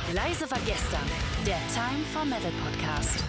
Leise war gestern, der Time for Metal Podcast.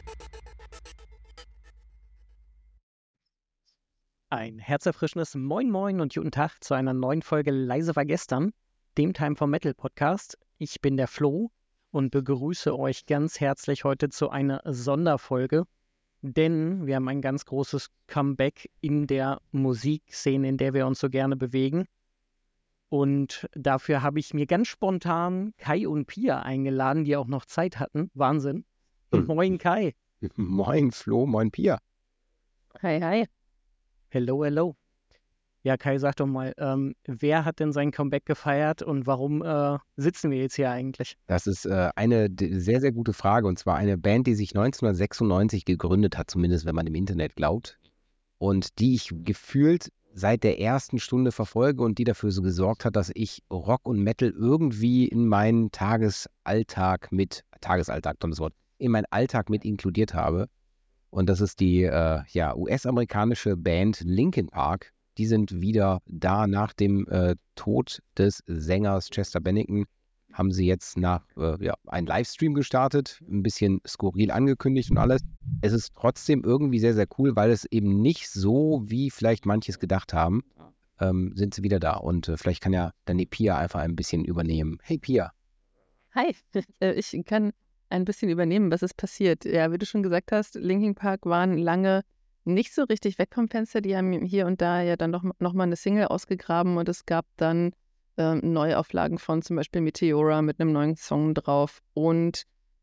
Ein herzerfrischendes Moin Moin und guten Tag zu einer neuen Folge Leise war gestern, dem Time for Metal Podcast. Ich bin der Flo und begrüße euch ganz herzlich heute zu einer Sonderfolge, denn wir haben ein ganz großes Comeback in der Musikszene, in der wir uns so gerne bewegen. Und dafür habe ich mir ganz spontan Kai und Pia eingeladen, die auch noch Zeit hatten. Wahnsinn. Moin Kai. Moin Flo, moin Pia. Hi, hi. Hello, hello. Ja, Kai, sag doch mal, wer hat denn sein Comeback gefeiert und warum sitzen wir jetzt hier eigentlich? Das ist eine sehr, sehr gute Frage. Und zwar eine Band, die sich 1996 gegründet hat, zumindest wenn man im Internet glaubt. Und die ich gefühlt seit der ersten Stunde verfolge und die dafür so gesorgt hat, dass ich Rock und Metal irgendwie in meinen tolles Wort, in meinen Alltag mit inkludiert habe. Und das ist die US-amerikanische Band Linkin Park. Die sind wieder da nach dem Tod des Sängers Chester Bennington. Haben sie jetzt einen Livestream gestartet, ein bisschen skurril angekündigt und alles. Es ist trotzdem irgendwie sehr, sehr cool, weil es eben nicht so, wie vielleicht manches gedacht haben, sind sie wieder da. Und vielleicht kann ja dann die Pia einfach ein bisschen übernehmen. Hey Pia. Hi, ich kann ein bisschen übernehmen, was ist passiert. Ja, wie du schon gesagt hast, Linkin Park waren lange nicht so richtig weg vom Fenster. Die haben hier und da ja dann noch mal eine Single ausgegraben und es gab dann Neuauflagen von zum Beispiel Meteora mit einem neuen Song drauf. Und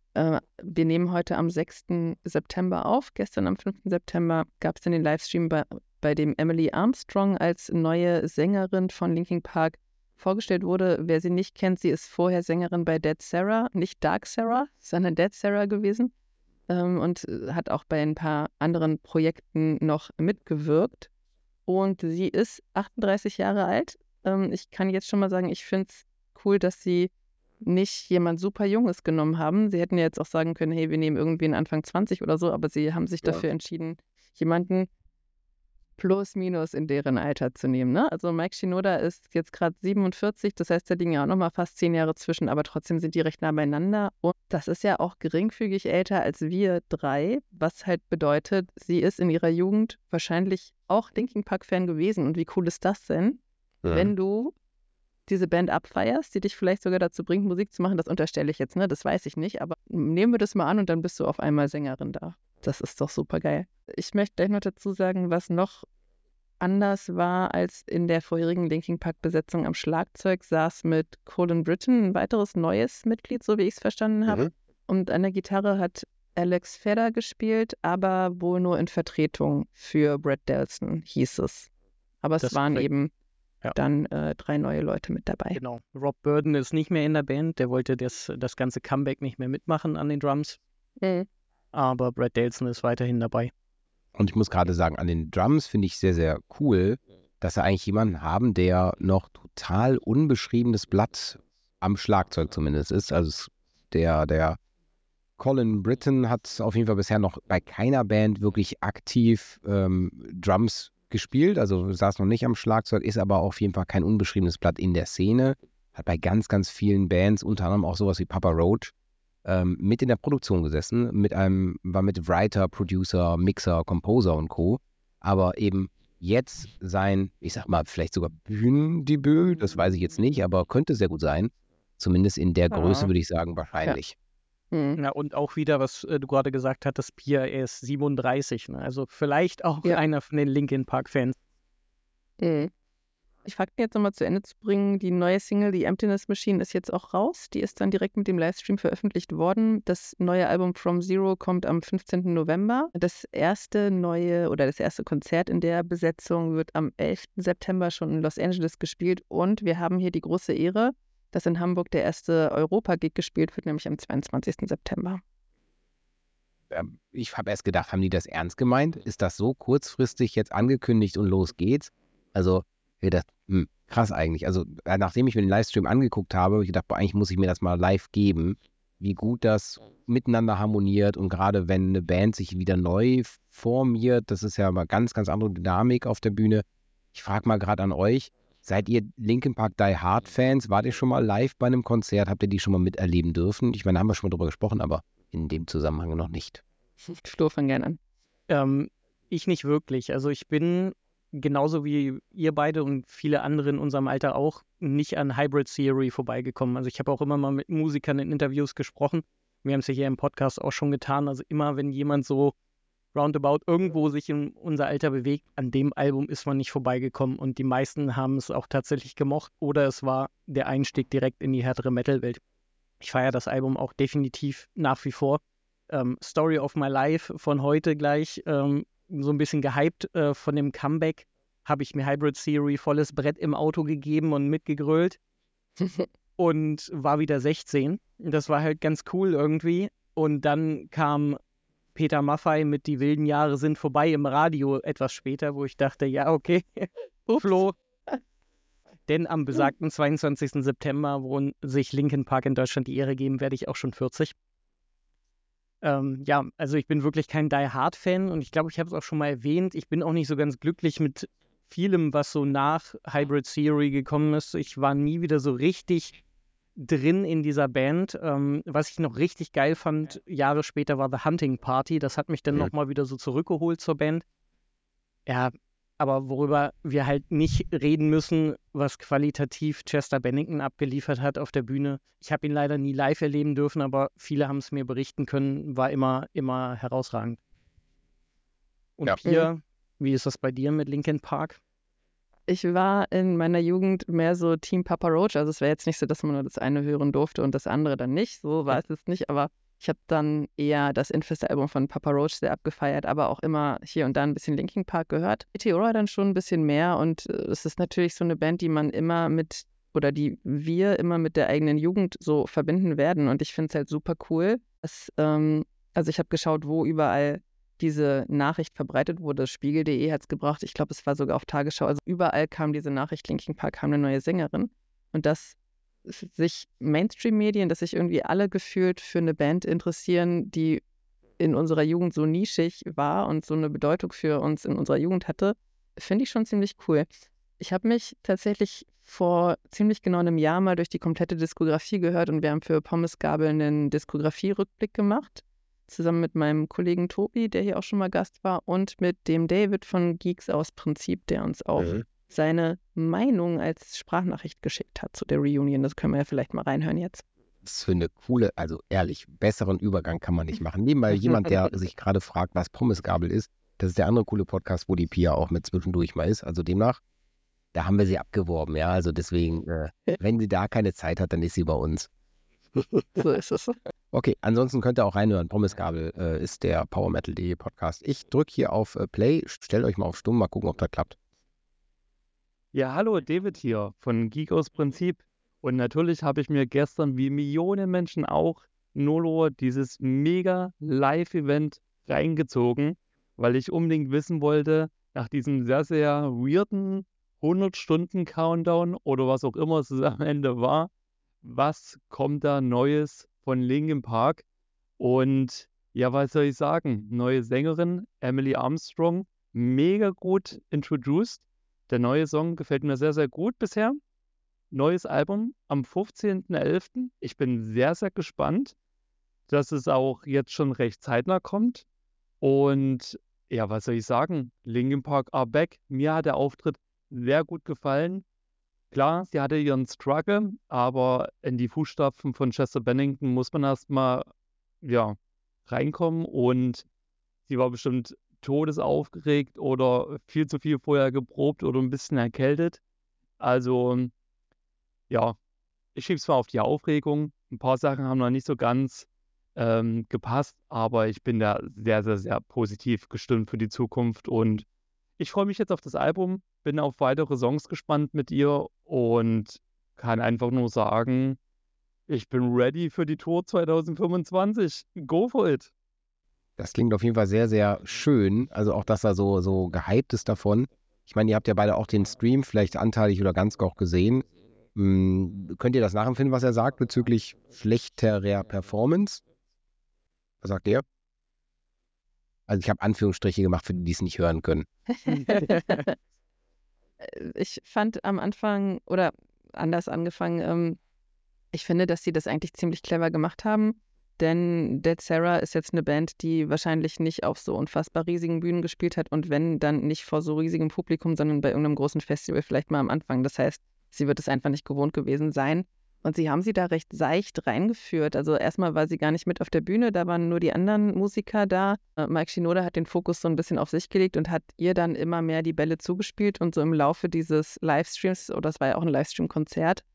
wir nehmen heute am 6. September auf. Gestern am 5. September gab es dann den Livestream, bei dem Emily Armstrong als neue Sängerin von Linkin Park vorgestellt wurde. Wer sie nicht kennt, sie ist vorher Sängerin bei Dead Sarah, nicht Dark Sarah, sondern Dead Sarah gewesen und hat auch bei ein paar anderen Projekten noch mitgewirkt. Und sie ist 38 Jahre alt. Ich kann jetzt schon mal sagen, ich finde es cool, dass sie nicht jemand super Junges genommen haben. Sie hätten ja jetzt auch sagen können, hey, wir nehmen irgendwie einen Anfang 20 oder so, aber sie haben sich dafür entschieden, jemanden plus minus in deren Alter zu nehmen. Ne? Also Mike Shinoda ist jetzt gerade 47, das heißt, da liegen ja auch nochmal fast 10 Jahre zwischen, aber trotzdem sind die recht nah beieinander. Und das ist ja auch geringfügig älter als wir drei, was halt bedeutet, sie ist in ihrer Jugend wahrscheinlich auch Linkin Park-Fan gewesen. Und wie cool ist das denn, wenn du diese Band abfeierst, die dich vielleicht sogar dazu bringt, Musik zu machen? Das unterstelle ich jetzt, ne? Das weiß ich nicht, aber nehmen wir das mal an und dann bist du auf einmal Sängerin da. Das ist doch super geil. Ich möchte gleich noch dazu sagen, was noch anders war als in der vorherigen Linkin Park-Besetzung. Am Schlagzeug saß mit Colin Britton ein weiteres neues Mitglied, so wie ich es verstanden habe. Und an der Gitarre hat Alex Fedder gespielt, aber wohl nur in Vertretung für Brad Delson, hieß es. Aber es waren eben dann 3 neue Leute mit dabei. Genau. Rob Burden ist nicht mehr in der Band. Der wollte das ganze Comeback nicht mehr mitmachen an den Drums. Aber Brad Delson ist weiterhin dabei. Und ich muss gerade sagen, an den Drums finde ich sehr, sehr cool, dass sie eigentlich jemanden haben, der noch total unbeschriebenes Blatt am Schlagzeug zumindest ist. Also der Colin Britton hat auf jeden Fall bisher noch bei keiner Band wirklich aktiv Drums gespielt, also saß noch nicht am Schlagzeug, ist aber auf jeden Fall kein unbeschriebenes Blatt in der Szene, hat bei ganz, ganz vielen Bands, unter anderem auch sowas wie Papa Roach, mit in der Produktion gesessen, war mit Writer, Producer, Mixer, Composer und Co. Aber eben jetzt sein, ich sag mal, vielleicht sogar Bühnendebüt, das weiß ich jetzt nicht, aber könnte sehr gut sein. Zumindest in der Größe würde ich sagen, wahrscheinlich. Ja, und auch wieder, was du gerade gesagt hattest, Pia, er ist 37, ne? Also vielleicht auch einer von den Linkin Park-Fans. Ich frage jetzt nochmal zu Ende zu bringen, die neue Single, die Emptiness Machine, ist jetzt auch raus. Die ist dann direkt mit dem Livestream veröffentlicht worden. Das neue Album From Zero kommt am 15. November. Das erste Konzert in der Besetzung wird am 11. September schon in Los Angeles gespielt. Und wir haben hier die große Ehre, dass in Hamburg der erste Europa-Gig gespielt wird, nämlich am 22. September. Ich habe erst gedacht, haben die das ernst gemeint? Ist das so kurzfristig jetzt angekündigt und los geht's? Also ich dachte, krass eigentlich. Also nachdem ich mir den Livestream angeguckt habe, habe ich gedacht, eigentlich muss ich mir das mal live geben, wie gut das miteinander harmoniert. Und gerade wenn eine Band sich wieder neu formiert, das ist ja mal ganz, ganz andere Dynamik auf der Bühne. Ich frage mal gerade an euch, Seid ihr Linkin Park Die Hard Fans? Wart ihr schon mal live bei einem Konzert? Habt ihr die schon mal miterleben dürfen? Ich meine, da haben wir schon mal drüber gesprochen, aber in dem Zusammenhang noch nicht. Flo, fang gerne an. Ich nicht wirklich. Also ich bin genauso wie ihr beide und viele andere in unserem Alter auch nicht an Hybrid Theory vorbeigekommen. Also ich habe auch immer mal mit Musikern in Interviews gesprochen. Wir haben es ja hier im Podcast auch schon getan. Also immer, wenn jemand so roundabout irgendwo sich in unser Alter bewegt, an dem Album ist man nicht vorbeigekommen. Und die meisten haben es auch tatsächlich gemocht oder es war der Einstieg direkt in die härtere Metal-Welt. Ich feiere das Album auch definitiv nach wie vor. Story of My Life von heute gleich, so ein bisschen gehypt von dem Comeback, habe ich mir Hybrid Theory volles Brett im Auto gegeben und mitgegrölt und war wieder 16. Das war halt ganz cool irgendwie. Und dann kam Peter Maffay mit Die wilden Jahre sind vorbei im Radio etwas später, wo ich dachte, ja, okay, Flo. Denn am besagten 22. September, wo sich Linkin Park in Deutschland die Ehre geben, werde ich auch schon 40. Ja, also ich bin wirklich kein Die Hard Fan und ich glaube, ich habe es auch schon mal erwähnt. Ich bin auch nicht so ganz glücklich mit vielem, was so nach Hybrid Theory gekommen ist. Ich war nie wieder so richtig drin in dieser Band. Was ich noch richtig geil fand, Jahre später, war The Hunting Party. Das hat mich dann nochmal wieder so zurückgeholt zur Band. Ja, aber worüber wir halt nicht reden müssen, was qualitativ Chester Bennington abgeliefert hat auf der Bühne. Ich habe ihn leider nie live erleben dürfen, aber viele haben es mir berichten können, war immer herausragend. Und Ja. Pia, wie ist das bei dir mit Linkin Park? Ich war in meiner Jugend mehr so Team Papa Roach. Also es wäre jetzt nicht so, dass man nur das eine hören durfte und das andere dann nicht. So war es jetzt nicht, aber ich habe dann eher das Infest-Album von Papa Roach sehr abgefeiert, aber auch immer hier und da ein bisschen Linkin Park gehört. Meteora dann schon ein bisschen mehr und es ist natürlich so eine Band, die man immer mit, oder die wir immer mit der eigenen Jugend so verbinden werden und ich finde es halt super cool. Also ich habe geschaut, wo überall diese Nachricht verbreitet wurde. Spiegel.de hat es gebracht, ich glaube, es war sogar auf Tagesschau. Also überall kam diese Nachricht, Linkin Park kam eine neue Sängerin und das sich Mainstream-Medien, dass sich irgendwie alle gefühlt für eine Band interessieren, die in unserer Jugend so nischig war und so eine Bedeutung für uns in unserer Jugend hatte, finde ich schon ziemlich cool. Ich habe mich tatsächlich vor ziemlich genau einem Jahr mal durch die komplette Diskografie gehört und wir haben für Pommes Gabel einen Diskografie-Rückblick gemacht, zusammen mit meinem Kollegen Tobi, der hier auch schon mal Gast war, und mit dem David von Geeks aus Prinzip, der uns auch seine Meinung als Sprachnachricht geschickt hat zu der Reunion. Das können wir ja vielleicht mal reinhören jetzt. Das ist für eine coole, also ehrlich, besseren Übergang kann man nicht machen. Nebenbei jemand, der sich gerade fragt, was Pommesgabel ist, das ist der andere coole Podcast, wo die Pia auch mit zwischendurch mal ist. Also demnach, da haben wir sie abgeworben, ja. Also deswegen, wenn sie da keine Zeit hat, dann ist sie bei uns. So ist es. Okay, ansonsten könnt ihr auch reinhören. Pommesgabel ist der PowerMetal.de Podcast. Ich drücke hier auf Play, stellt euch mal auf Stumm, mal gucken, ob das klappt. Ja, hallo, David hier von Geek aus Prinzip. Und natürlich habe ich mir gestern, wie Millionen Menschen auch, Nolo dieses mega Live-Event reingezogen, weil ich unbedingt wissen wollte, nach diesem sehr, sehr weirden 100-Stunden-Countdown oder was auch immer es am Ende war, was kommt da Neues von Linkin Park? Und ja, was soll ich sagen? Neue Sängerin, Emily Armstrong, mega gut introduced. Der neue Song gefällt mir sehr, sehr gut bisher. Neues Album am 15.11. Ich bin sehr, sehr gespannt, dass es auch jetzt schon recht zeitnah kommt. Und ja, was soll ich sagen? Linkin Park are back. Mir hat der Auftritt sehr gut gefallen. Klar, sie hatte ihren Struggle, aber in die Fußstapfen von Chester Bennington muss man erstmal reinkommen und sie war bestimmt todesaufgeregt oder viel zu viel vorher geprobt oder ein bisschen erkältet. Also, ja, ich schiebe es mal auf die Aufregung. Ein paar Sachen haben noch nicht so ganz gepasst, aber ich bin da sehr, sehr, sehr positiv gestimmt für die Zukunft und ich freue mich jetzt auf das Album, bin auf weitere Songs gespannt mit ihr und kann einfach nur sagen, ich bin ready für die Tour 2025. Go for it! Das klingt auf jeden Fall sehr, sehr schön. Also auch, dass er so gehypt ist davon. Ich meine, ihr habt ja beide auch den Stream vielleicht anteilig oder ganz auch gesehen. Könnt ihr das nachempfinden, was er sagt bezüglich schlechterer Performance? Was sagt ihr? Also ich habe Anführungsstriche gemacht, für die es nicht hören können. ich fand am Anfang, oder anders angefangen, ich finde, dass sie das eigentlich ziemlich clever gemacht haben, denn Dead Sarah ist jetzt eine Band, die wahrscheinlich nicht auf so unfassbar riesigen Bühnen gespielt hat und wenn, dann nicht vor so riesigem Publikum, sondern bei irgendeinem großen Festival vielleicht mal am Anfang. Das heißt, sie wird es einfach nicht gewohnt gewesen sein. Und sie haben sie da recht seicht reingeführt. Also erstmal war sie gar nicht mit auf der Bühne, da waren nur die anderen Musiker da. Mike Shinoda hat den Fokus so ein bisschen auf sich gelegt und hat ihr dann immer mehr die Bälle zugespielt. Und so im Laufe dieses Livestreams, oder das war ja auch ein Livestream-Konzert,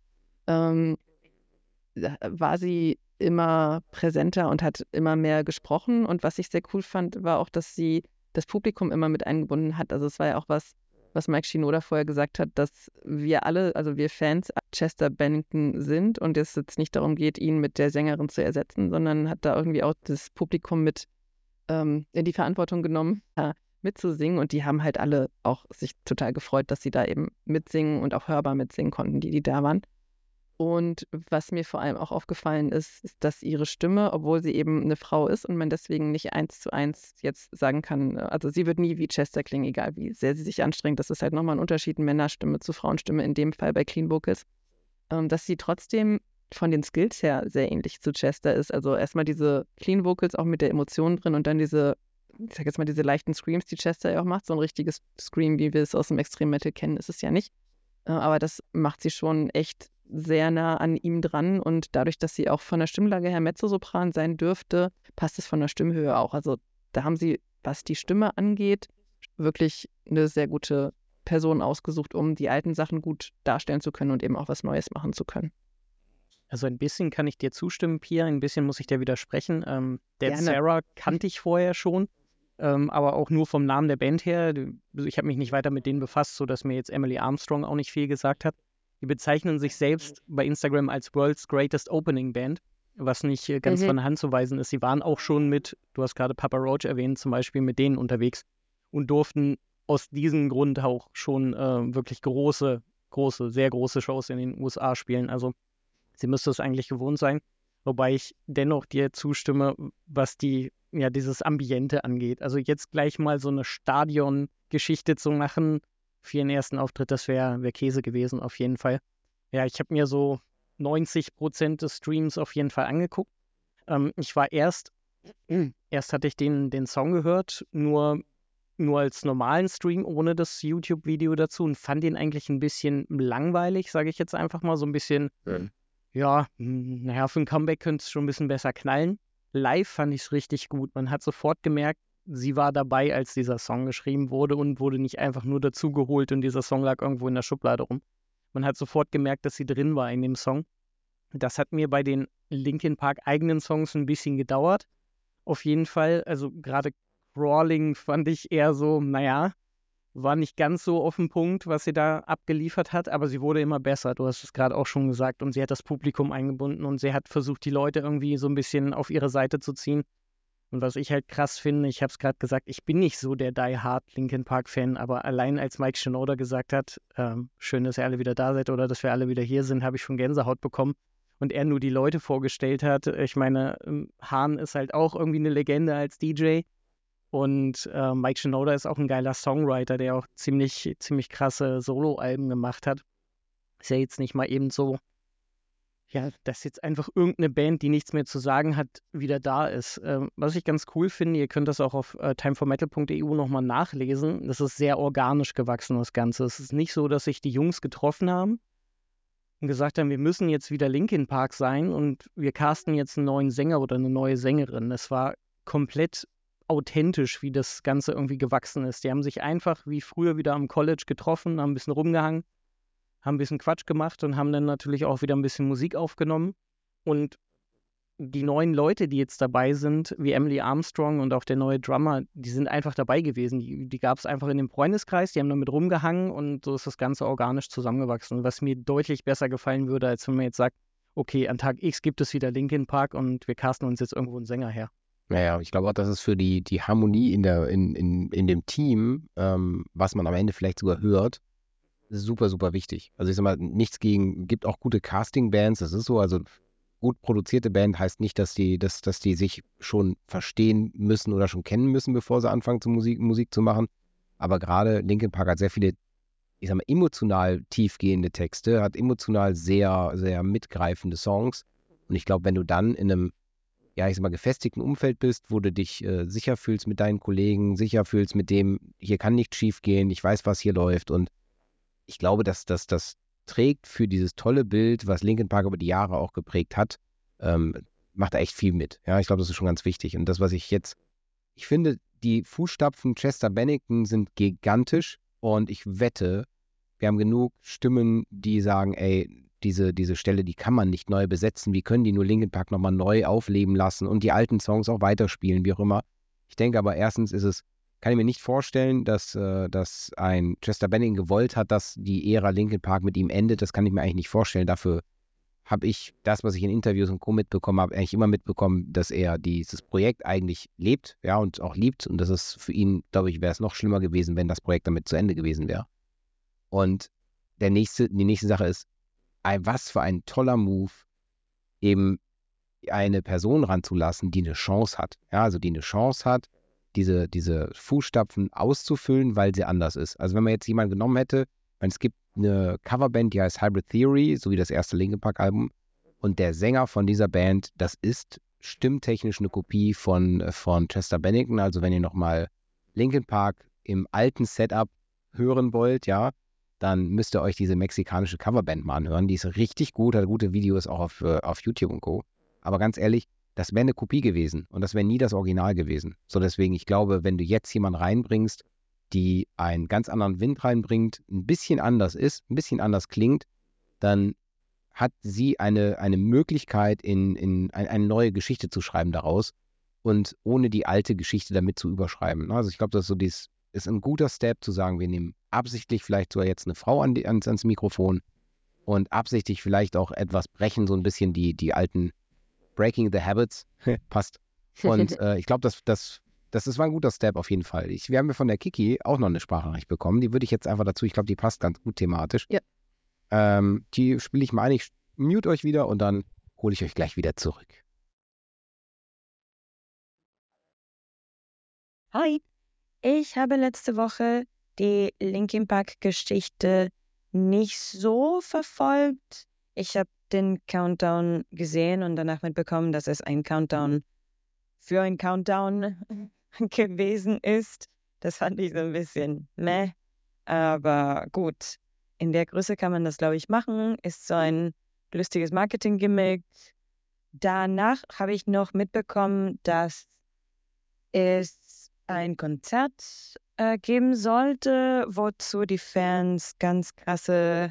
war sie immer präsenter und hat immer mehr gesprochen. Und was ich sehr cool fand, war auch, dass sie das Publikum immer mit eingebunden hat. Also es war ja auch was Mike Shinoda vorher gesagt hat, dass wir alle, also wir Fans, Chester Bennington sind und es jetzt nicht darum geht, ihn mit der Sängerin zu ersetzen, sondern hat da irgendwie auch das Publikum mit in die Verantwortung genommen, mitzusingen. Und die haben halt alle auch sich total gefreut, dass sie da eben mitsingen und auch hörbar mitsingen konnten, die da waren. Und was mir vor allem auch aufgefallen ist, dass ihre Stimme, obwohl sie eben eine Frau ist und man deswegen nicht 1:1 jetzt sagen kann, also sie wird nie wie Chester klingen, egal wie sehr sie sich anstrengt. Das ist halt nochmal ein Unterschied, Männerstimme zu Frauenstimme, in dem Fall bei Clean Vocals, dass sie trotzdem von den Skills her sehr ähnlich zu Chester ist. Also erstmal diese Clean Vocals auch mit der Emotion drin und dann diese, ich sag jetzt mal, diese leichten Screams, die Chester ja auch macht. So ein richtiges Scream, wie wir es aus dem Extreme Metal kennen, ist es ja nicht. Aber das macht sie schon echt sehr nah an ihm dran und dadurch, dass sie auch von der Stimmlage her Mezzosopran sein dürfte, passt es von der Stimmhöhe auch. Also da haben sie, was die Stimme angeht, wirklich eine sehr gute Person ausgesucht, um die alten Sachen gut darstellen zu können und eben auch was Neues machen zu können. Also ein bisschen kann ich dir zustimmen, Pia, ein bisschen muss ich dir widersprechen. Dead Gerne. Sarah kannte ich vorher schon, aber auch nur vom Namen der Band her. Ich habe mich nicht weiter mit denen befasst, sodass mir jetzt Emily Armstrong auch nicht viel gesagt hat. Die bezeichnen sich selbst bei Instagram als World's Greatest Opening Band, was nicht ganz von der Hand zu weisen ist. Sie waren auch schon du hast gerade Papa Roach erwähnt, zum Beispiel mit denen unterwegs und durften aus diesem Grund auch schon wirklich sehr große Shows in den USA spielen. Also sie müsste es eigentlich gewohnt sein, wobei ich dennoch dir zustimme, was dieses Ambiente angeht. Also jetzt gleich mal so eine Stadion-Geschichte zu machen für ihren ersten Auftritt, das wäre Käse gewesen, auf jeden Fall. Ja, ich habe mir so 90% des Streams auf jeden Fall angeguckt. Ich war erst hatte ich den Song gehört, nur als normalen Stream, ohne das YouTube-Video dazu und fand den eigentlich ein bisschen langweilig, sage ich jetzt einfach mal, so ein bisschen, für ein Comeback könnte es schon ein bisschen besser knallen. Live fand ich es richtig gut. Man hat sofort gemerkt, sie war dabei, als dieser Song geschrieben wurde und wurde nicht einfach nur dazugeholt und dieser Song lag irgendwo in der Schublade rum. Man hat sofort gemerkt, dass sie drin war in dem Song. Das hat mir bei den Linkin Park eigenen Songs ein bisschen gedauert. Auf jeden Fall, also gerade Crawling fand ich eher so, war nicht ganz so auf den Punkt, was sie da abgeliefert hat, aber sie wurde immer besser. Du hast es gerade auch schon gesagt und sie hat das Publikum eingebunden und sie hat versucht, die Leute irgendwie so ein bisschen auf ihre Seite zu ziehen. Und was ich halt krass finde, ich habe es gerade gesagt, ich bin nicht so der Die-Hard Linkin Park-Fan, aber allein als Mike Shinoda gesagt hat, schön, dass ihr alle wieder da seid oder dass wir alle wieder hier sind, habe ich schon Gänsehaut bekommen. Und er nur die Leute vorgestellt hat. Ich meine, Hahn ist halt auch irgendwie eine Legende als DJ. Und Mike Shinoda ist auch ein geiler Songwriter, der auch ziemlich krasse Solo-Alben gemacht hat. Ist ja jetzt nicht mal eben so, dass jetzt einfach irgendeine Band, die nichts mehr zu sagen hat, wieder da ist. Was ich ganz cool finde, ihr könnt das auch auf timeformetal.eu nochmal nachlesen, das ist sehr organisch gewachsen, das Ganze. Es ist nicht so, dass sich die Jungs getroffen haben und gesagt haben, wir müssen jetzt wieder Linkin Park sein und wir casten jetzt einen neuen Sänger oder eine neue Sängerin. Es war komplett authentisch, wie das Ganze irgendwie gewachsen ist. Die haben sich einfach wie früher wieder am College getroffen, haben ein bisschen rumgehangen, haben ein bisschen Quatsch gemacht und haben dann natürlich auch wieder ein bisschen Musik aufgenommen. Und die neuen Leute, die jetzt dabei sind, wie Emily Armstrong und auch der neue Drummer, die sind einfach dabei gewesen. Die gab es einfach in dem Freundeskreis, die haben damit rumgehangen und so ist das Ganze organisch zusammengewachsen. Was mir deutlich besser gefallen würde, als wenn man jetzt sagt, okay, an Tag X gibt es wieder Linkin Park und wir casten uns jetzt irgendwo einen Sänger her. Naja, ich glaube auch, dass es für die Harmonie in dem Team, was man am Ende vielleicht sogar hört, super, super wichtig. Also ich sag mal, gibt auch gute Casting-Bands, das ist so, also gut produzierte Band heißt nicht, dass die sich schon verstehen müssen oder schon kennen müssen, bevor sie anfangen, Musik zu machen. Aber gerade Linkin Park hat sehr viele ich sag mal, emotional tiefgehende Texte, hat emotional sehr, sehr mitgreifende Songs. Und ich glaube, wenn du dann in einem, ja, ich sag mal, gefestigten Umfeld bist, wo du dich sicher fühlst mit deinen Kollegen, sicher fühlst mit dem, hier kann nichts schief gehen, ich weiß, was hier läuft. Und ich glaube, dass das trägt für dieses tolle Bild, was Linkin Park über die Jahre auch geprägt hat, macht da echt viel mit. Ja, ich glaube, das ist schon ganz wichtig. Und das, was ich finde, die Fußstapfen Chester Bennington sind gigantisch und ich wette, wir haben genug Stimmen, die sagen, ey, diese Stelle, die kann man nicht neu besetzen. Wie können die nur Linkin Park nochmal neu aufleben lassen und die alten Songs auch weiterspielen, wie auch immer. Ich denke aber erstens kann ich mir nicht vorstellen, dass ein Chester Bennington gewollt hat, dass die Ära Linkin Park mit ihm endet. Das kann ich mir eigentlich nicht vorstellen. Dafür habe ich das, was ich in Interviews und Co. mitbekommen habe, eigentlich immer mitbekommen, dass er dieses Projekt eigentlich lebt, ja, und auch liebt. Und das ist für ihn, glaube ich, wäre es noch schlimmer gewesen, wenn das Projekt damit zu Ende gewesen wäre. Und die nächste Sache ist, was für ein toller Move, eben eine Person ranzulassen, die eine Chance hat. Ja, also die eine Chance hat, diese Fußstapfen auszufüllen, weil sie anders ist. Also wenn man jetzt jemanden genommen hätte, es gibt eine Coverband, die heißt Hybrid Theory, so wie das erste Linkin Park Album. Und der Sänger von dieser Band, das ist stimmtechnisch eine Kopie von Chester Bennington. Also wenn ihr nochmal Linkin Park im alten Setup hören wollt, ja, dann müsst ihr euch diese mexikanische Coverband mal anhören. Die ist richtig gut, hat gute Videos auch auf YouTube und Co. Aber ganz ehrlich, das wäre eine Kopie gewesen und das wäre nie das Original gewesen. So deswegen, ich glaube, wenn du jetzt jemanden reinbringst, die einen ganz anderen Wind reinbringt, ein bisschen anders ist, ein bisschen anders klingt, dann hat sie eine Möglichkeit, in eine neue Geschichte zu schreiben daraus und ohne die alte Geschichte damit zu überschreiben. Also ich glaube, das ist ein guter Step zu sagen, wir nehmen absichtlich vielleicht sogar jetzt eine Frau ans Mikrofon und absichtlich vielleicht auch etwas brechen, so ein bisschen die alten Breaking the Habits, passt. Und ich glaube, das war ein guter Step auf jeden Fall. Wir haben ja von der Kiki auch noch eine Sprachnachricht bekommen. Die würde ich jetzt einfach dazu, ich glaube, die passt ganz gut thematisch. Ja. Die spiele ich mal ein. Ich mute euch wieder und dann hole ich euch gleich wieder zurück. Hi, ich habe letzte Woche die Linkin Park-Geschichte nicht so verfolgt. Ich habe den Countdown gesehen und danach mitbekommen, dass es ein Countdown für ein Countdown gewesen ist. Das fand ich so ein bisschen meh, aber gut. In der Größe kann man das, glaube ich, machen. Ist so ein lustiges Marketing-Gimmick. Danach habe ich noch mitbekommen, dass es ein Konzert geben sollte, wozu die Fans ganz krasse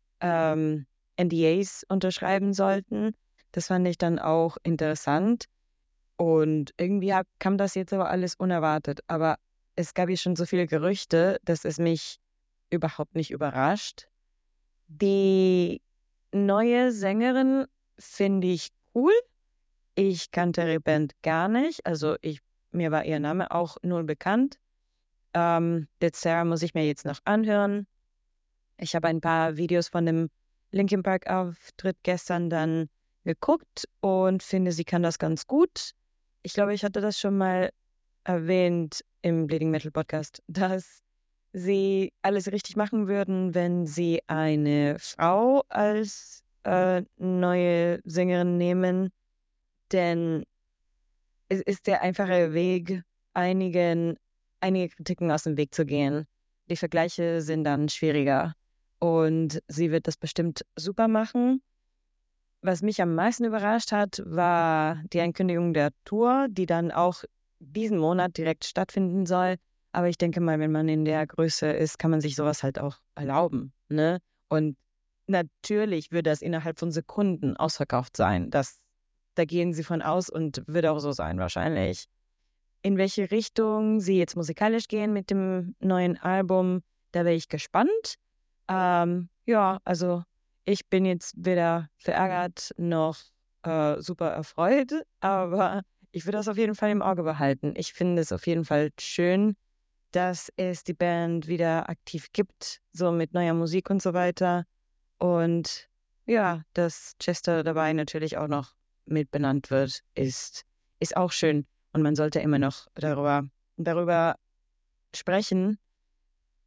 NDAs unterschreiben sollten. Das fand ich dann auch interessant. Und irgendwie kam das jetzt aber alles unerwartet. Aber es gab ja schon so viele Gerüchte, dass es mich überhaupt nicht überrascht. Die neue Sängerin finde ich cool. Ich kannte ihre Band gar nicht. Also mir war ihr Name auch null bekannt. Dead Sarah muss ich mir jetzt noch anhören. Ich habe ein paar Videos von dem Linkin Park Auftritt gestern dann geguckt und finde, sie kann das ganz gut. Ich glaube, ich hatte das schon mal erwähnt im Bleeding Metal Podcast, dass sie alles richtig machen würden, wenn sie eine Frau als neue Sängerin nehmen. Denn es ist der einfache Weg, einige Kritiken aus dem Weg zu gehen. Die Vergleiche sind dann schwieriger. Und sie wird das bestimmt super machen. Was mich am meisten überrascht hat, war die Ankündigung der Tour, die dann auch diesen Monat direkt stattfinden soll. Aber ich denke mal, wenn man in der Größe ist, kann man sich sowas halt auch erlauben, ne? Und natürlich wird das innerhalb von Sekunden ausverkauft sein. Da gehen sie von aus und wird auch so sein wahrscheinlich. In welche Richtung sie jetzt musikalisch gehen mit dem neuen Album, da wäre ich gespannt. Ja, also ich bin jetzt weder verärgert noch super erfreut, aber ich würde das auf jeden Fall im Auge behalten. Ich finde es auf jeden Fall schön, dass es die Band wieder aktiv gibt, so mit neuer Musik und so weiter. Und ja, dass Chester dabei natürlich auch noch mit benannt wird, ist auch schön. Und man sollte immer noch darüber sprechen.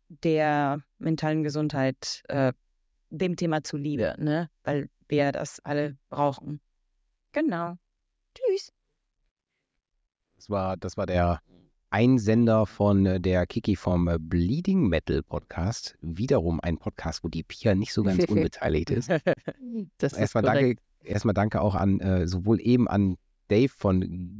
der mentalen Gesundheit, dem Thema zuliebe, ne? Weil wir das alle brauchen. Genau. Tschüss. Das war der Einsender von der Kiki vom Bleeding Metal Podcast. Wiederum ein Podcast, wo die Pia nicht so ganz unbeteiligt ist. Das ist Erstmal danke auch an sowohl eben an Dave von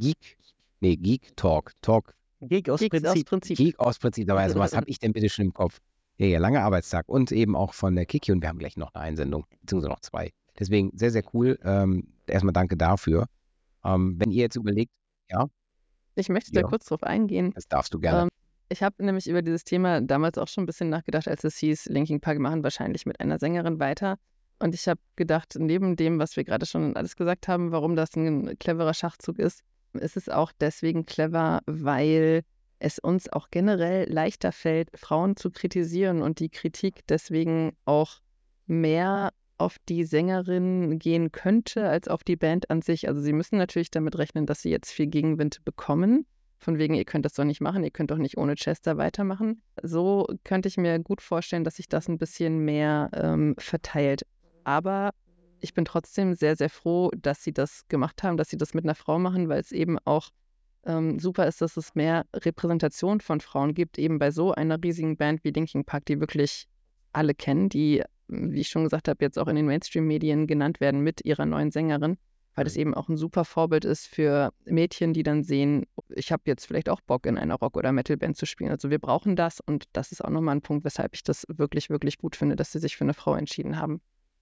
Geek Talk. Geek aus Geeks aus Prinzip. Prinzip. Geek aus Prinzip, aber also was habe ich denn bitte schon im Kopf? Ja, langer Arbeitstag und eben auch von der Kiki und wir haben gleich noch eine Einsendung, beziehungsweise noch 2. Deswegen sehr, sehr cool. Erstmal danke dafür. Wenn ihr jetzt überlegt, ja, Ich möchte da Ja. kurz drauf eingehen. das darfst du gerne. Ich habe nämlich über dieses Thema damals auch schon ein bisschen nachgedacht, als es hieß, Linkin Park machen wahrscheinlich mit einer Sängerin weiter. Und ich habe gedacht, neben dem, was wir gerade schon alles gesagt haben, warum das ein cleverer Schachzug ist es auch deswegen clever, weil es uns auch generell leichter fällt, Frauen zu kritisieren und die Kritik deswegen auch mehr auf die Sängerin gehen könnte als auf die Band an sich. Also sie müssen natürlich damit rechnen, dass sie jetzt viel Gegenwind bekommen. Von wegen, ihr könnt das doch nicht machen, ihr könnt doch nicht ohne Chester weitermachen. So könnte ich mir gut vorstellen, dass sich das ein bisschen mehr verteilt. Aber ich bin trotzdem sehr, sehr froh, dass sie das gemacht haben, dass sie das mit einer Frau machen, weil es eben auch super ist, dass es mehr Repräsentation von Frauen gibt, eben bei so einer riesigen Band wie Linkin Park, die wirklich alle kennen, die, wie ich schon gesagt habe, jetzt auch in den Mainstream-Medien genannt werden mit ihrer neuen Sängerin, weil das eben auch ein super Vorbild ist für Mädchen, die dann sehen, ich habe jetzt vielleicht auch Bock, in einer Rock- oder Metal-Band zu spielen. Also wir brauchen das und das ist auch nochmal ein Punkt, weshalb ich das wirklich, wirklich gut finde, dass sie sich für eine Frau entschieden haben.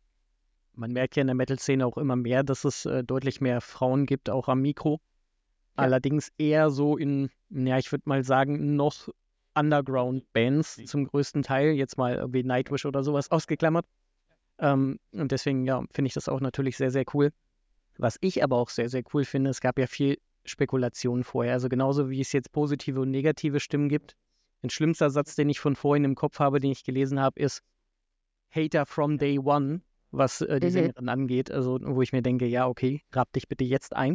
Man merkt ja in der Metal-Szene auch immer mehr, dass es deutlich mehr Frauen gibt, auch am Mikro. Ja. Allerdings eher so in, ja, ich würde mal sagen, noch Underground-Bands zum größten Teil. Jetzt mal irgendwie Nightwish oder sowas ausgeklammert. Und deswegen, ja, finde ich das auch natürlich sehr, sehr cool. Was ich aber auch sehr, sehr cool finde, es gab ja viel Spekulation vorher. Also genauso wie es jetzt positive und negative Stimmen gibt. Ein schlimmster Satz, den ich von vorhin im Kopf habe, den ich gelesen habe, ist Hater from day one, was die Sängerin angeht. Also wo ich mir denke, ja, okay, grab dich bitte jetzt ein.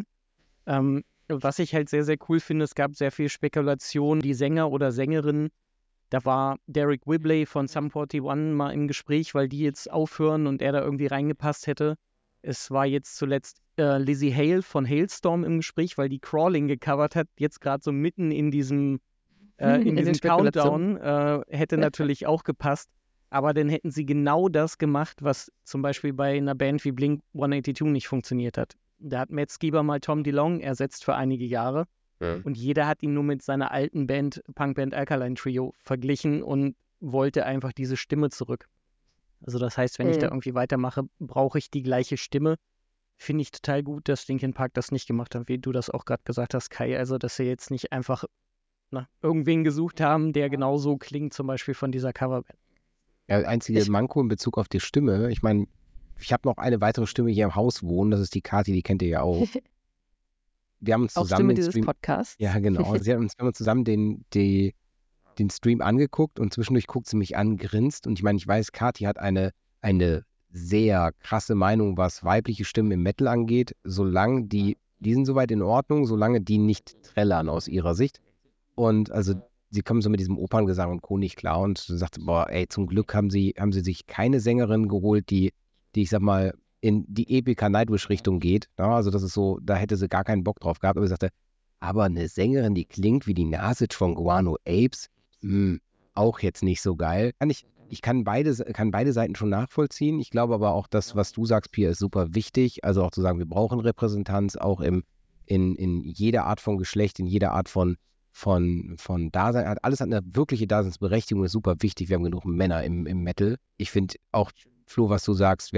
Was ich halt sehr, sehr cool finde, es gab sehr viel Spekulation, die Sänger oder Sängerin. Da war Derek Whibley von Sum 41 mal im Gespräch, weil die jetzt aufhören und er da irgendwie reingepasst hätte. Es war jetzt zuletzt Lizzie Hale von Hailstorm im Gespräch, weil die Crawling gecovert hat, jetzt gerade so mitten in diesem, in den diesem Spekulationen. Countdown. Hätte natürlich auch gepasst. Aber dann hätten sie genau das gemacht, was zum Beispiel bei einer Band wie Blink-182 nicht funktioniert hat. Da hat Matt Skiba mal Tom DeLonge ersetzt für einige Jahre. Ja. Und jeder hat ihn nur mit seiner alten Band, Punkband Alkaline Trio, verglichen und wollte einfach diese Stimme zurück. Also das heißt, wenn ich da irgendwie weitermache, brauche ich die gleiche Stimme. Finde ich total gut, dass Linkin Park das nicht gemacht hat, wie du das auch gerade gesagt hast, Kai. Also, dass sie jetzt nicht einfach irgendwen gesucht haben, der genauso klingt, zum Beispiel von dieser Coverband. Ja, einzige Manko in Bezug auf die Stimme, ich meine, ich habe noch eine weitere Stimme hier im Haus wohnen, das ist die Kathi, die kennt ihr ja auch. Wir haben uns Auch zusammen Stimme den dieses Stream, Podcasts. ja genau, wir haben uns zusammen den Stream angeguckt und zwischendurch guckt sie mich an, grinst und ich meine, ich weiß, Kathi hat eine sehr krasse Meinung, was weibliche Stimmen im Metal angeht, solange die sind soweit in Ordnung, solange die nicht trällern aus ihrer Sicht. Und also sie kommen so mit diesem Operngesang und Co. nicht klar und sagt, boah, ey, zum Glück haben sie sich keine Sängerin geholt, die ich sag mal, in die Epica Nightwish-Richtung geht. Ja, also das ist so, da hätte sie gar keinen Bock drauf gehabt, aber sie sagte, aber eine Sängerin, die klingt wie die Nasic von Guano Apes, auch jetzt nicht so geil. Ich kann beide Seiten schon nachvollziehen. Ich glaube aber auch, das, was du sagst, Pia, ist super wichtig. Also auch zu sagen, wir brauchen Repräsentanz, auch in jeder Art von Geschlecht, in jeder Art von Dasein. Alles hat eine wirkliche Daseinsberechtigung, ist super wichtig. Wir haben genug Männer im Metal. Ich finde auch, Flo, was du sagst,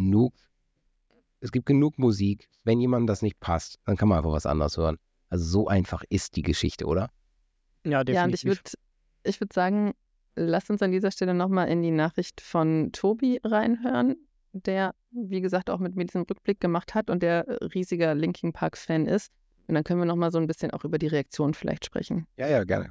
es gibt genug Musik. Wenn jemandem das nicht passt, dann kann man einfach was anderes hören. Also so einfach ist die Geschichte, oder? Ja, Ja, und definitiv. ich würd sagen, lasst uns an dieser Stelle nochmal in die Nachricht von Tobi reinhören, der, wie gesagt, auch mit mir diesen Rückblick gemacht hat und der riesiger Linkin Park-Fan ist. Und dann können wir nochmal so ein bisschen auch über die Reaktion vielleicht sprechen. Ja, gerne.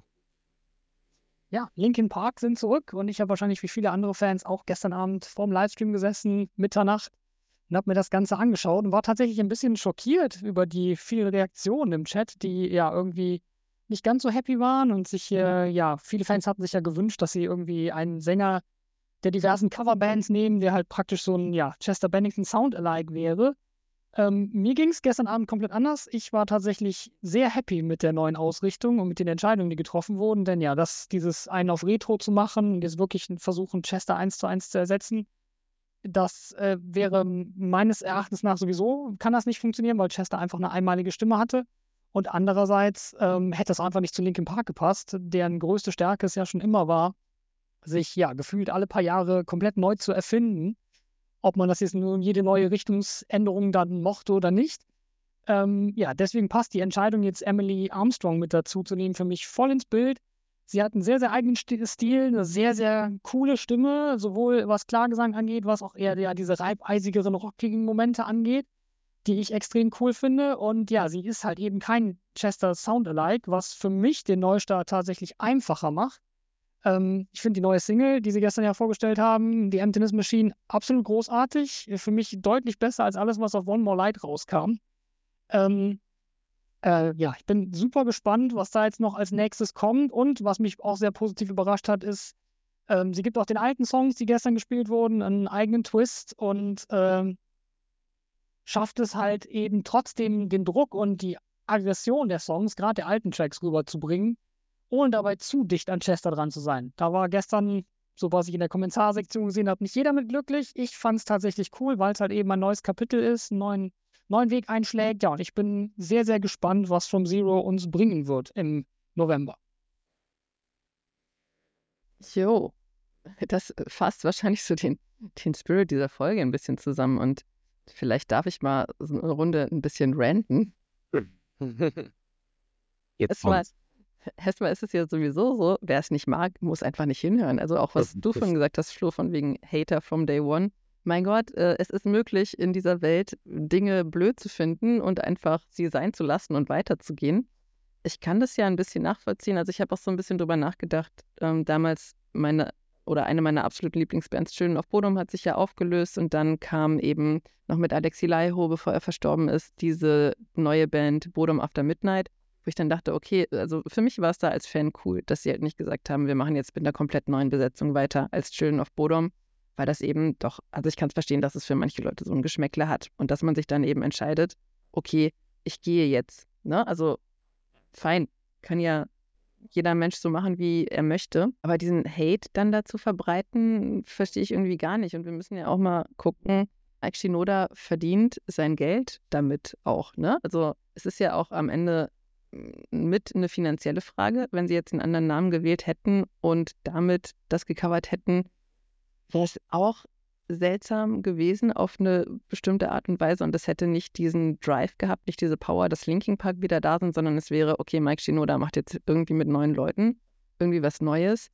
Ja, Linkin Park sind zurück und ich habe wahrscheinlich wie viele andere Fans auch gestern Abend vorm Livestream gesessen, Mitternacht, und habe mir das Ganze angeschaut und war tatsächlich ein bisschen schockiert über die vielen Reaktionen im Chat, die ja irgendwie nicht ganz so happy waren und sich, viele Fans hatten sich ja gewünscht, dass sie irgendwie einen Sänger der diversen Coverbands nehmen, der halt praktisch so ein, Chester Bennington Sound-alike wäre. Mir ging es gestern Abend komplett anders. Ich war tatsächlich sehr happy mit der neuen Ausrichtung und mit den Entscheidungen, die getroffen wurden. Denn dieses einen auf Retro zu machen und jetzt wirklich versuchen, Chester 1:1 zu ersetzen, das wäre meines Erachtens nach sowieso, kann das nicht funktionieren, weil Chester einfach eine einmalige Stimme hatte. Und andererseits hätte es einfach nicht zu Linkin Park gepasst, deren größte Stärke es ja schon immer war, sich gefühlt alle paar Jahre komplett neu zu erfinden. Ob man das jetzt nur jede neue Richtungsänderung dann mochte oder nicht. Deswegen passt die Entscheidung, jetzt Emily Armstrong mit dazu zu nehmen, für mich voll ins Bild. Sie hat einen sehr, sehr eigenen Stil, eine sehr, sehr coole Stimme, sowohl was Klargesang angeht, was auch eher diese reibeisigeren, rockigen Momente angeht, die ich extrem cool finde. Und sie ist halt eben kein Chester Sound-alike, was für mich den Neustart tatsächlich einfacher macht. Ich finde die neue Single, die sie gestern ja vorgestellt haben, die Emptiness Machine, absolut großartig. Für mich deutlich besser als alles, was auf One More Light rauskam. Ich bin super gespannt, was da jetzt noch als nächstes kommt. Und was mich auch sehr positiv überrascht hat, ist, sie gibt auch den alten Songs, die gestern gespielt wurden, einen eigenen Twist und schafft es halt eben trotzdem den Druck und die Aggression der Songs, gerade der alten Tracks, rüberzubringen, ohne dabei zu dicht an Chester dran zu sein. Da war gestern, so was ich in der Kommentarsektion gesehen habe, nicht jeder mit glücklich. Ich fand es tatsächlich cool, weil es halt eben ein neues Kapitel ist, einen neuen Weg einschlägt. Ja, und ich bin sehr, sehr gespannt, was From Zero uns bringen wird im November. Jo, das fasst wahrscheinlich so den Spirit dieser Folge ein bisschen zusammen und vielleicht darf ich mal so eine Runde ein bisschen ranten. Jetzt kommt's. Erstmal ist es ja sowieso so, wer es nicht mag, muss einfach nicht hinhören. Also auch was du vorhin gesagt hast, Flo, von wegen Hater from day one. Mein Gott, es ist möglich, in dieser Welt Dinge blöd zu finden und einfach sie sein zu lassen und weiterzugehen. Ich kann das ja ein bisschen nachvollziehen. Also ich habe auch so ein bisschen drüber nachgedacht. Damals eine meiner absoluten Lieblingsbands, Children of Bodom, hat sich ja aufgelöst und dann kam eben noch mit Alexi Laiho, bevor er verstorben ist, diese neue Band Bodom After Midnight, wo ich dann dachte, okay, also für mich war es da als Fan cool, dass sie halt nicht gesagt haben, wir machen jetzt mit einer komplett neuen Besetzung weiter als Children of Bodom, weil das eben doch, also ich kann es verstehen, dass es für manche Leute so ein Geschmäckle hat und dass man sich dann eben entscheidet, okay, ich gehe jetzt, ne? Also fein, kann ja jeder Mensch so machen, wie er möchte, aber diesen Hate dann dazu verbreiten, verstehe ich irgendwie gar nicht und wir müssen ja auch mal gucken, Mike Shinoda verdient sein Geld damit auch, ne? Also es ist ja auch am Ende mit eine finanzielle Frage. Wenn sie jetzt einen anderen Namen gewählt hätten und damit das gecovert hätten, wäre es auch seltsam gewesen auf eine bestimmte Art und Weise und das hätte nicht diesen Drive gehabt, nicht diese Power, dass Linkin Park wieder da sind, sondern es wäre, okay, Mike Shinoda macht jetzt irgendwie mit neuen Leuten irgendwie was Neues.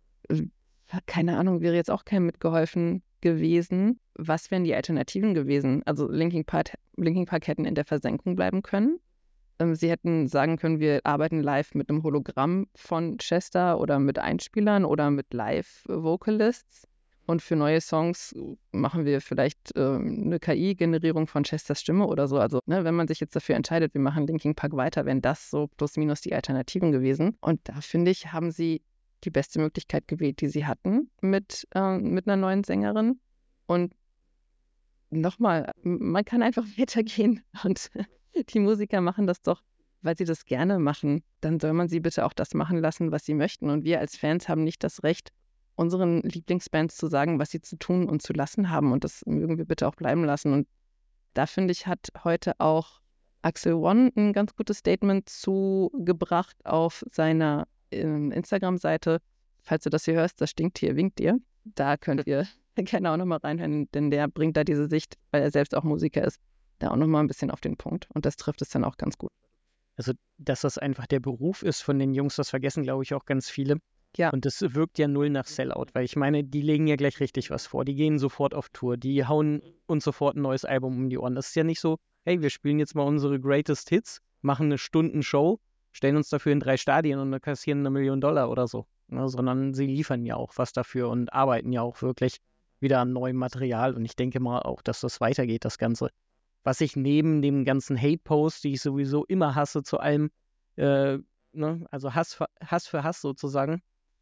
Keine Ahnung, wäre jetzt auch keinem mitgeholfen gewesen. Was wären die Alternativen gewesen? Also Linkin Park hätten in der Versenkung bleiben können. Sie hätten sagen können, wir arbeiten live mit einem Hologramm von Chester oder mit Einspielern oder mit Live-Vocalists. Und für neue Songs machen wir vielleicht eine KI-Generierung von Chesters Stimme oder so. Also wenn man sich jetzt dafür entscheidet, wir machen Linkin Park weiter, wären das so plus minus die Alternativen gewesen. Und da finde ich, haben sie die beste Möglichkeit gewählt, die sie hatten mit einer neuen Sängerin. Und nochmal, man kann einfach weitergehen und die Musiker machen das doch, weil sie das gerne machen. Dann soll man sie bitte auch das machen lassen, was sie möchten. Und wir als Fans haben nicht das Recht, unseren Lieblingsbands zu sagen, was sie zu tun und zu lassen haben. Und das mögen wir bitte auch bleiben lassen. Und da, finde ich, hat heute auch Axel One ein ganz gutes Statement zugebracht auf seiner Instagram-Seite. Falls du das hier hörst, das stinkt hier, winkt dir. Da könnt ihr gerne auch nochmal reinhören, denn der bringt da diese Sicht, weil er selbst auch Musiker ist, da auch nochmal ein bisschen auf den Punkt. Und das trifft es dann auch ganz gut. Also, dass das einfach der Beruf ist von den Jungs, das vergessen, glaube ich, auch ganz viele. Ja. Und das wirkt ja null nach Sellout, weil ich meine, die legen ja gleich richtig was vor. Die gehen sofort auf Tour, die hauen uns sofort ein neues Album um die Ohren. Das ist ja nicht so, hey, wir spielen jetzt mal unsere Greatest Hits, machen eine Stundenshow, stellen uns dafür in 3 Stadien und kassieren $1 Million oder so. Ne? Sondern sie liefern ja auch was dafür und arbeiten ja auch wirklich wieder an neuem Material. Und ich denke mal auch, dass das weitergeht, das Ganze. Was ich neben dem ganzen Hate-Post, die ich sowieso immer hasse, zu allem ne, also Hass für Hass sozusagen.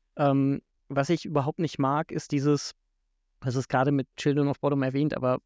Was ich überhaupt nicht mag, ist das ist gerade mit Children of Bodom erwähnt, aber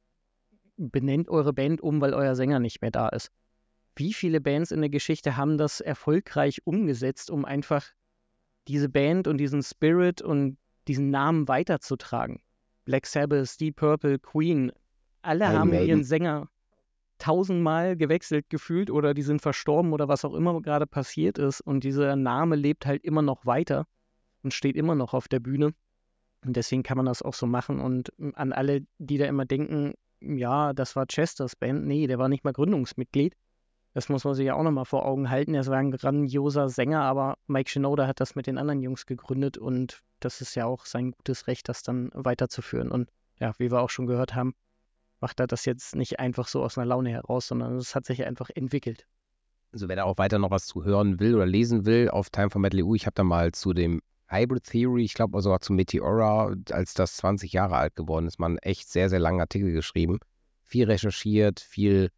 benennt eure Band um, weil euer Sänger nicht mehr da ist. Wie viele Bands in der Geschichte haben das erfolgreich umgesetzt, um einfach diese Band und diesen Spirit und diesen Namen weiterzutragen? Black Sabbath, Deep Purple, Queen, alle Iron haben Maiden. ihren Sänger 1000-mal gewechselt gefühlt oder die sind verstorben oder was auch immer gerade passiert ist und dieser Name lebt halt immer noch weiter und steht immer noch auf der Bühne und deswegen kann man das auch so machen und an alle, die da immer denken, ja, das war Chesters Band, nee, der war nicht mal Gründungsmitglied. Das muss man sich ja auch nochmal vor Augen halten. Er war ein grandioser Sänger, aber Mike Shinoda hat das mit den anderen Jungs gegründet und das ist ja auch sein gutes Recht, das dann weiterzuführen. Und ja, wie wir auch schon gehört haben, macht er das jetzt nicht einfach so aus einer Laune heraus, sondern es hat sich einfach entwickelt. Also wer da auch weiter noch was zu hören will oder lesen will, auf Time for Metal EU, ich habe da mal zu dem Hybrid Theory, ich glaube sogar zu Meteora, als das 20 Jahre alt geworden ist, mal einen echt sehr, sehr langen Artikel geschrieben. Viel recherchiert, viel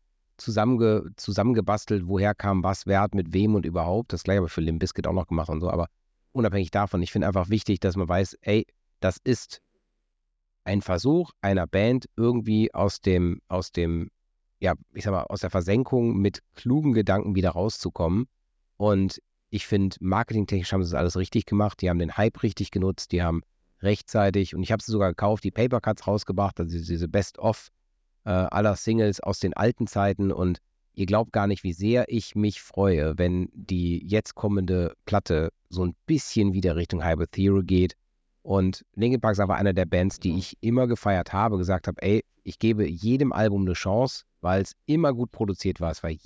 zusammengebastelt, woher kam was, wer hat mit wem und überhaupt. Das gleiche habe ich für Limp Bizkit auch noch gemacht und so, aber unabhängig davon, ich finde einfach wichtig, dass man weiß, ey, das ist ein Versuch einer Band irgendwie aus dem, ja, ich sag mal, aus der Versenkung mit klugen Gedanken wieder rauszukommen. Und ich finde, marketingtechnisch haben sie das alles richtig gemacht. Die haben den Hype richtig genutzt, die haben rechtzeitig, und ich habe sie sogar gekauft, die Papercuts rausgebracht, also diese Best-of aller Singles aus den alten Zeiten. Und ihr glaubt gar nicht, wie sehr ich mich freue, wenn die jetzt kommende Platte so ein bisschen wieder Richtung Hybrid Theory geht. Und Linkin Park ist aber einer der Bands, die ich immer gefeiert habe, gesagt habe, ey, ich gebe jedem Album eine Chance, weil es immer gut produziert war.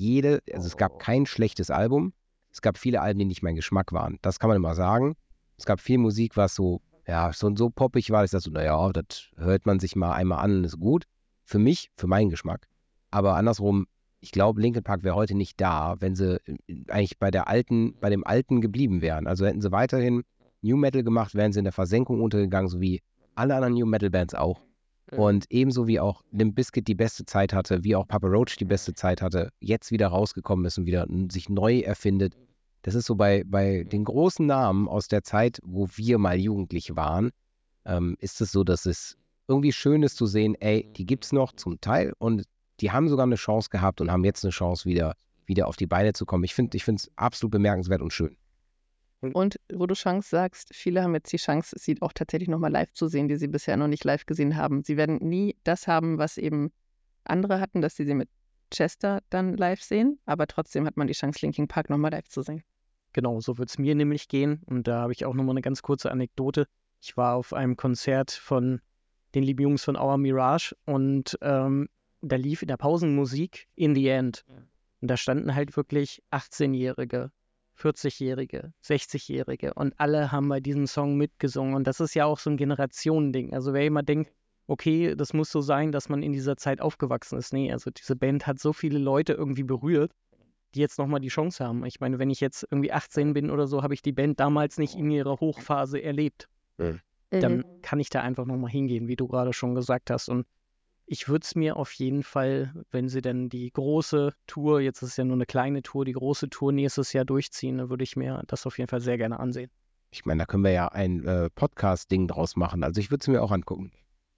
Es gab kein schlechtes Album. Es gab viele Alben, die nicht mein Geschmack waren. Das kann man immer sagen. Es gab viel Musik, was so poppig war, dass ich dachte so, naja, das hört man sich mal einmal an und ist gut. Für mich, für meinen Geschmack. Aber andersrum, ich glaube, Linkin Park wäre heute nicht da, wenn sie eigentlich bei dem Alten geblieben wären. Also hätten sie weiterhin New Metal gemacht, wären sie in der Versenkung untergegangen, so wie alle anderen New Metal Bands auch. Und ebenso wie auch Limp Bizkit die beste Zeit hatte, wie auch Papa Roach die beste Zeit hatte, jetzt wieder rausgekommen ist und wieder sich neu erfindet. Das ist so bei den großen Namen aus der Zeit, wo wir mal jugendlich waren, ist es so, dass es irgendwie schön ist zu sehen, ey, die gibt's noch zum Teil und die haben sogar eine Chance gehabt und haben jetzt eine Chance, wieder auf die Beine zu kommen. Ich finde es absolut bemerkenswert und schön. Und wo du Chance sagst, viele haben jetzt die Chance, sie auch tatsächlich nochmal live zu sehen, die sie bisher noch nicht live gesehen haben. Sie werden nie das haben, was eben andere hatten, dass sie mit Chester dann live sehen, aber trotzdem hat man die Chance, Linkin Park nochmal live zu sehen. Genau, so wird es mir nämlich gehen und da habe ich auch nochmal eine ganz kurze Anekdote. Ich war auf einem Konzert von den lieben Jungs von Our Mirage und da lief in der Pausenmusik In the End. Und da standen halt wirklich 18-Jährige, 40-Jährige, 60-Jährige und alle haben bei diesem Song mitgesungen. Und das ist ja auch so ein Generationending. Also wer immer denkt, okay, das muss so sein, dass man in dieser Zeit aufgewachsen ist. Nee, also diese Band hat so viele Leute irgendwie berührt, die jetzt nochmal die Chance haben. Ich meine, wenn ich jetzt irgendwie 18 bin oder so, habe ich die Band damals nicht in ihrer Hochphase erlebt. Dann kann ich da einfach nochmal hingehen, wie du gerade schon gesagt hast. Und ich würde es mir auf jeden Fall, wenn sie denn die große Tour, jetzt ist es ja nur eine kleine Tour, die große Tour nächstes Jahr durchziehen, dann würde ich mir das auf jeden Fall sehr gerne ansehen. Ich meine, da können wir ja ein Podcast-Ding draus machen. Also ich würde es mir auch angucken.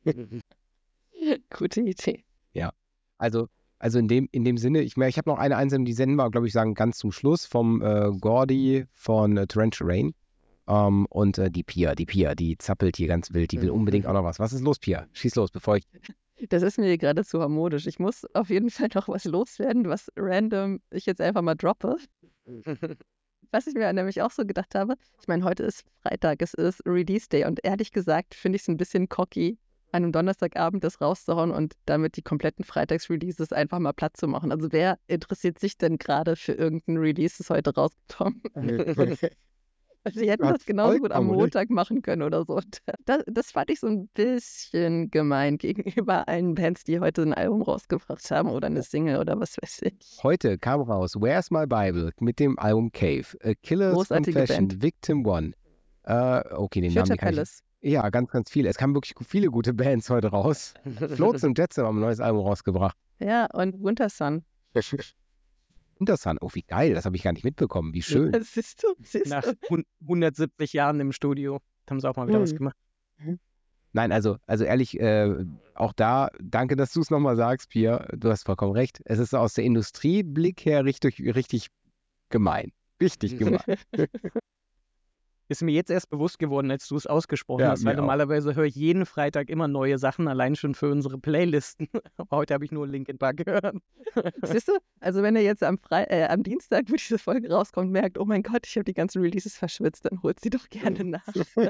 Gute Idee. Ja, also in dem Sinne, ich habe noch eine Einsendung, die senden wir, glaube ich, ganz zum Schluss vom Gordy von Torrential Rain. Und die Pia, die zappelt hier ganz wild, die will unbedingt auch noch was. Was ist los, Pia? Schieß los, bevor ich... Das ist mir gerade zu harmonisch. Ich muss auf jeden Fall noch was loswerden, was random ich jetzt einfach mal droppe. Was ich mir nämlich auch so gedacht habe, ich meine, heute ist Freitag, es ist Release Day und ehrlich gesagt finde ich es ein bisschen cocky, an einem Donnerstagabend das rauszuhauen und damit die kompletten Freitags-Releases einfach mal platt zu machen. Also wer interessiert sich denn gerade für irgendein Release, das heute rausgekommen? Sie hätten das genauso gut am Montag machen können oder so. Das fand ich so ein bisschen gemein gegenüber allen Bands, die heute ein Album rausgebracht haben oder eine Single oder was weiß ich. Heute kam raus Where's My Bible mit dem Album Cave, A Killer's Großartige Confession, Band. Victim One. Okay, den Future Namen kann ich... Palace. Ja, ganz, ganz viele. Es kamen wirklich viele gute Bands heute raus. Floats und Jets haben ein neues Album rausgebracht. Ja, und Winter Sun. Untersun. Oh, wie geil, das habe ich gar nicht mitbekommen. Wie schön. Das siehst du. Nach 170 Jahren im Studio haben sie auch mal wieder was gemacht. Nein, also ehrlich, auch da, danke, dass du es nochmal sagst, Pia. Du hast vollkommen recht. Es ist aus der Industrieblick her richtig gemein. Richtig gemein. Ist mir jetzt erst bewusst geworden, als du es ausgesprochen Ja, hast, weil mir auch. normalerweise höre ich jeden Freitag immer neue Sachen, allein schon für unsere Playlisten. Aber heute habe ich nur Linkin Park gehört. Siehst du? Also wenn er jetzt am Dienstag, wo diese Folge rauskommt, merkt, oh mein Gott, ich habe die ganzen Releases verschwitzt, dann holt sie doch gerne nach.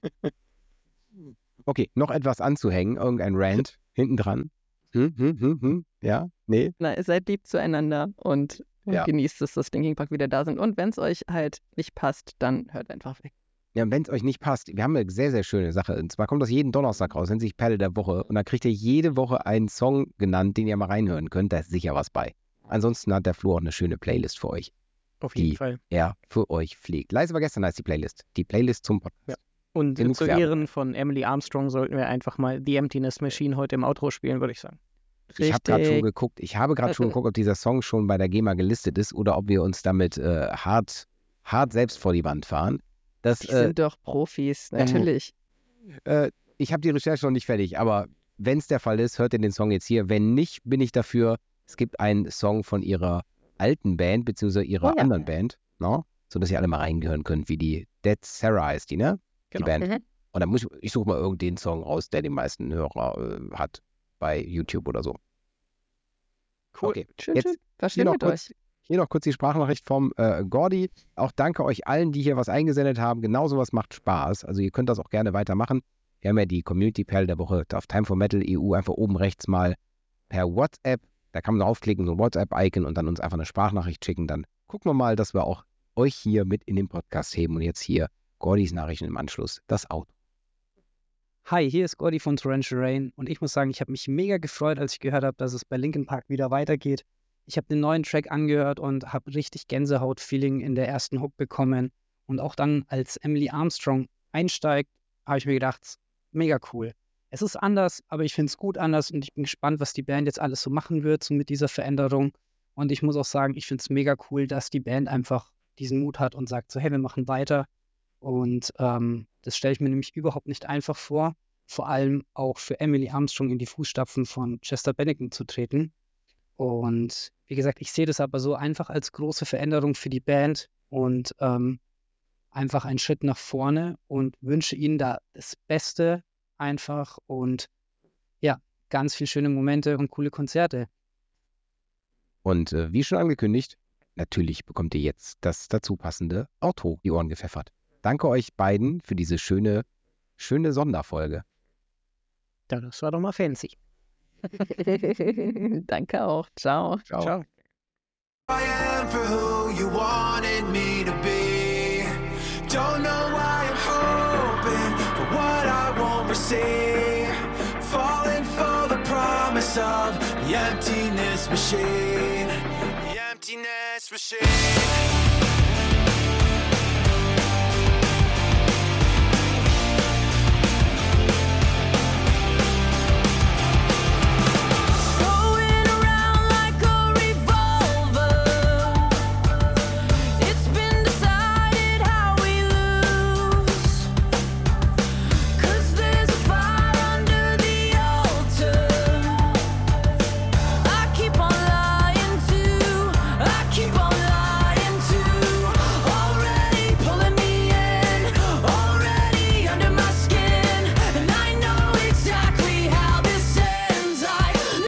Okay, noch etwas anzuhängen, irgendein Rant hinten dran. Ja, nee. Na, seid lieb zueinander und Ja. genießt es, dass Linkin Park wieder da sind. Und wenn es euch halt nicht passt, dann hört einfach weg. Ja, wenn es euch nicht passt, wir haben eine sehr, sehr schöne Sache. Und zwar kommt das jeden Donnerstag raus, nennt sich Perle der Woche. Und da kriegt ihr jede Woche einen Song genannt, den ihr mal reinhören könnt. Da ist sicher was bei. Ansonsten hat der Flo auch eine schöne Playlist für euch, Auf jeden die Fall. er für euch pflegt. Leise war gestern heißt die Playlist. Die Playlist zum Podcast. Ja. Und Genug zu Werbung. Ehren von Emily Armstrong sollten wir einfach mal The Emptiness Machine heute im Outro spielen, würde ich sagen. Ich habe gerade schon Richtig. geguckt, ob dieser Song schon bei der GEMA gelistet ist oder ob wir uns damit hart selbst vor die Wand fahren. Das, Die sind doch Profis, natürlich. ich habe die Recherche noch nicht fertig, aber wenn es der Fall ist, hört ihr den Song jetzt hier. Wenn nicht, bin ich dafür. Es gibt einen Song von ihrer alten Band, beziehungsweise ihrer Oh ja. anderen Band, no? Sodass ihr alle mal reingehören könnt, wie die Dead Sarah heißt die, ne? Genau. Die Band. Mhm. Und dann ich suche mal irgendeinen Song raus, der die meisten Hörer hat bei YouTube oder so. Cool. Okay, Schön, jetzt schön. War schön noch mit kurz- euch. hier noch kurz die Sprachnachricht vom Gordy. Auch danke euch allen, die hier was eingesendet haben. Genau sowas macht Spaß. Also ihr könnt das auch gerne weitermachen. Wir haben ja die Community-Perle der Woche auf Time for Metal EU einfach oben rechts mal per WhatsApp. Da kann man draufklicken, so ein WhatsApp-Icon und dann uns einfach eine Sprachnachricht schicken. Dann gucken wir mal, dass wir auch euch hier mit in den Podcast heben. Und jetzt hier Gordys Nachrichten im Anschluss. Das Auto. Hi, hier ist Gordy von Torrential Rain und ich muss sagen, ich habe mich mega gefreut, als ich gehört habe, dass es bei Linkin Park wieder weitergeht. Ich habe den neuen Track angehört und habe richtig Gänsehaut-Feeling in der ersten Hook bekommen. Und auch dann, als Emily Armstrong einsteigt, habe ich mir gedacht, mega cool. Es ist anders, aber ich finde es gut anders und ich bin gespannt, was die Band jetzt alles so machen wird, so mit dieser Veränderung. Und ich muss auch sagen, ich finde es mega cool, dass die Band einfach diesen Mut hat und sagt so, hey, wir machen weiter. Und das stelle ich mir nämlich überhaupt nicht einfach vor, vor allem auch für Emily Armstrong in die Fußstapfen von Chester Bennington zu treten. Und wie gesagt, ich sehe das aber so einfach als große Veränderung für die Band und einfach einen Schritt nach vorne und wünsche ihnen da das Beste einfach und ja, ganz viele schöne Momente und coole Konzerte. Und wie schon angekündigt, natürlich bekommt ihr jetzt das dazu passende Outro die Ohren gepfeffert. Danke euch beiden für diese schöne Sonderfolge. Ja, das war doch mal fancy. Danke auch. Ciao. Ciao. I am for who you wanted me to be. Don't know why I'm hoping for what I won't receive. Falling for the promise of the emptiness machine. The emptiness machine.